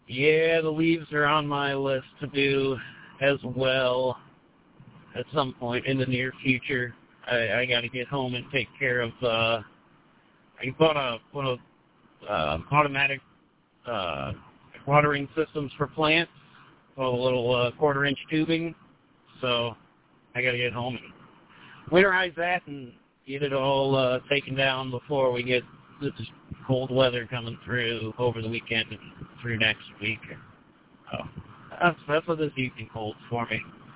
Yeah, the leaves are on my list to do as well at some point in the near future. I got to get home and take care of. I bought one of automatic watering systems for plants, a little quarter-inch tubing. So I got to get home and winterize that and get it all taken down before we get this cold weather coming through over the weekend and through next week. So that's what this evening holds for me.